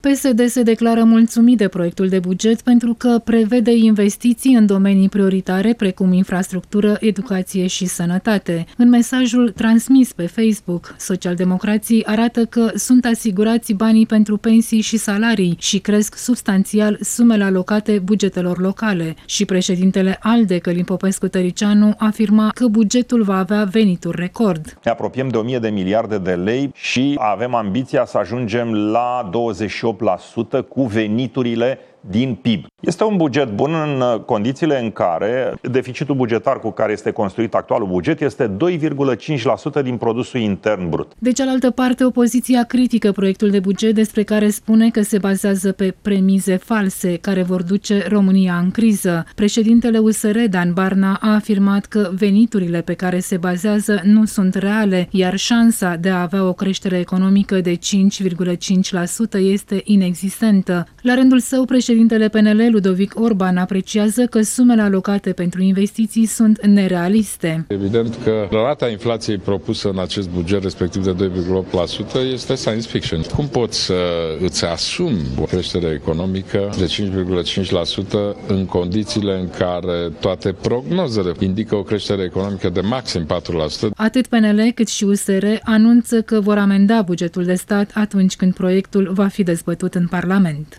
PSD se declară mulțumit de proiectul de buget pentru că prevede investiții în domenii prioritare precum infrastructură, educație și sănătate. În mesajul transmis pe Facebook, socialdemocrații arată că sunt asigurați banii pentru pensii și salarii și cresc substanțial sumele alocate bugetelor locale. Și președintele ALDE, Călin Popescu-Tăricianu, afirma că bugetul va avea venituri record. Ne apropiem de 1000 de miliarde de lei și avem ambiția să ajungem la 28% cu veniturile din PIB. Este un buget bun în condițiile în care deficitul bugetar cu care este construit actualul buget este 2,5% din produsul intern brut. De cealaltă parte, opoziția critică proiectul de buget despre care spune că se bazează pe premize false care vor duce România în criză. Președintele USR, Dan Barna, a afirmat că veniturile pe care se bazează nu sunt reale, iar șansa de a avea o creștere economică de 5,5% este inexistentă. La rândul său, președintele PNL, Ludovic Orban, apreciază că sumele alocate pentru investiții sunt nerealiste. Evident că rata inflației propusă în acest buget, respectiv de 2,8%, este science fiction. Cum poți să îți asumi o creștere economică de 5,5% în condițiile în care toate prognozele indică o creștere economică de maxim 4%? Atât PNL cât și USR anunță că vor amenda bugetul de stat atunci când proiectul va fi dezbătut în Parlament.